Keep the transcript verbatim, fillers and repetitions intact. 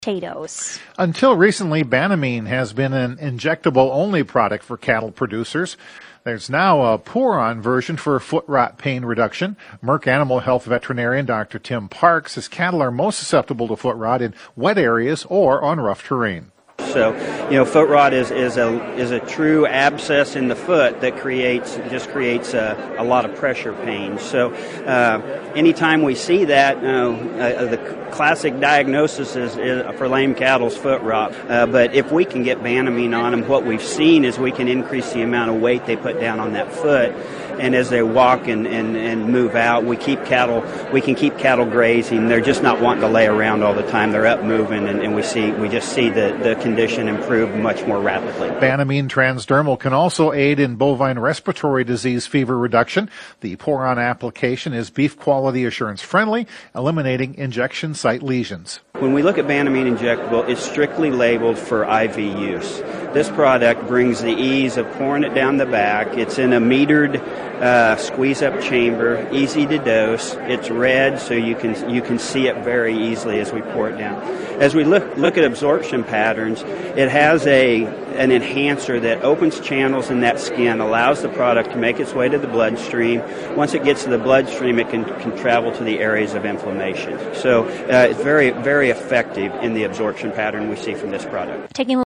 potatoes. Until recently, Banamine has been an injectable-only product for cattle producers. There's now a pour-on version for foot rot pain reduction. Merck Animal Health veterinarian Doctor Tim Parks says cattle are most susceptible to foot rot in wet areas or on rough terrain. So, you know, foot rot is, is a is a true abscess in the foot that creates just creates a, a lot of pressure pain. So, uh, anytime we see that, uh, uh, the classic diagnosis is, is for lame cattle's foot rot. Uh, but if we can get Banamine on them, what we've seen is we can increase the amount of weight they put down on that foot. And as they walk and, and, and move out, we keep cattle. We can keep cattle grazing. They're just not wanting to lay around all the time. They're up moving, and, and we see we just see the, the condition improve much more rapidly. Banamine transdermal can also aid in bovine respiratory disease fever reduction. The pour-on application is beef quality assurance friendly, eliminating injection site lesions. When we look at Banamine injectable, it's strictly labeled for I V use. This product brings the ease of pouring it down the back. It's in a metered uh, squeeze-up chamber, easy to dose. It's red, so you can you can see it very easily as we pour it down. As we look look at absorption patterns, it has a an enhancer that opens channels in that skin, allows the product to make its way to the bloodstream. Once it gets to the bloodstream, it can, can travel to the areas of inflammation. So uh, it's very, very effective in the absorption pattern we see from this product. Taking